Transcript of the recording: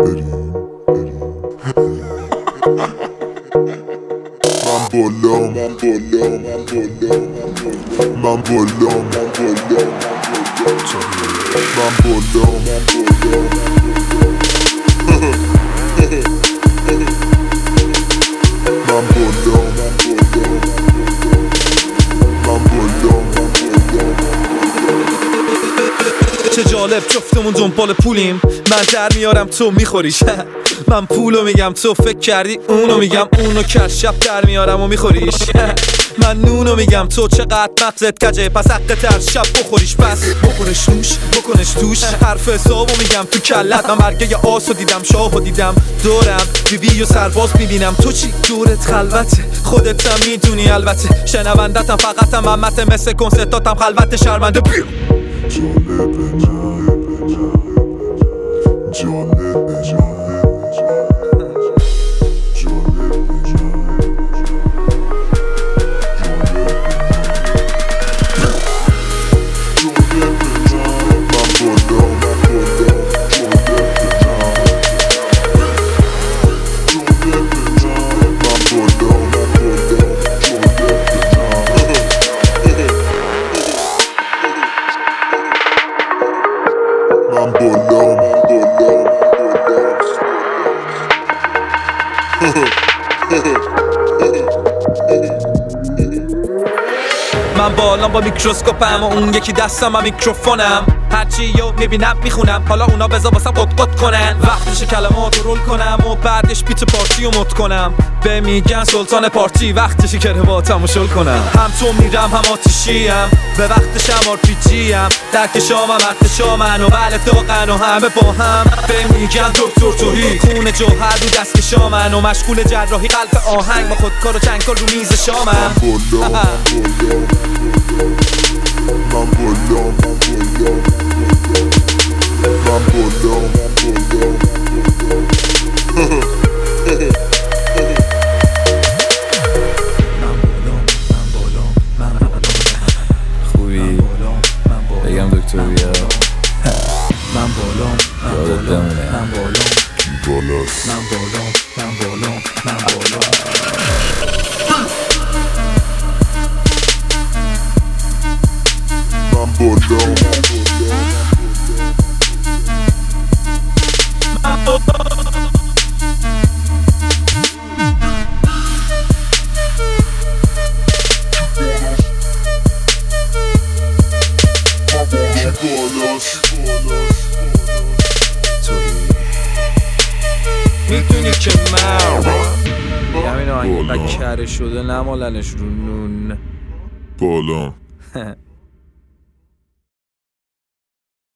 چه جالب جفتمون دنبال پولیم، من در میارم تو میخوریش. من پولو میگم تو فکر کردی اونو میگم، اونو که شب در میارم و میخوریش. من نونو میگم تو چقدر مغزت کجه، پس حق تر شب بخوریش. پس بخورش نوش بکنش توش، حرف حسابو میگم تو کلت. من برگه آسو دیدم شاهو دیدم دورم، بیبی و سرباز میبینم. تو چی دورت خلوته، خودت هم میدونی البته. شنوندتم فقطم امته، مثل کنسرتاتم خلوت شرمنده. من بالام با میکروسکوپم و اون یکی دستم هم میکروفونم. هرچی یو میبینم میخونم، حالا اونا بذار واسم قط کنن. وقتش کلمات رو رول کنم و بعدش بیت پارتی رو مد کنم. به میگن سلطان پارتی، وقتشی که رواتمو شل کنم. هم تو میرم هم آتیشیم، به وقتشم آرپیجیم. درک شامم حق شامن و بله داغن و همه با هم. به میگن دکتر توهی، خون جوهر رو دست شامن و مشغول جراحی قلب آهنگ. با خودکار و چنگکار رو میز شامم. خوبی؟ بگم دکتر بیا. من بالام، یادت بمونه. من بالام، بالاست. من بالام، من بالام، من بالام. میدونی که من همین آهنگ کره شده نمالنش رو نون. بالا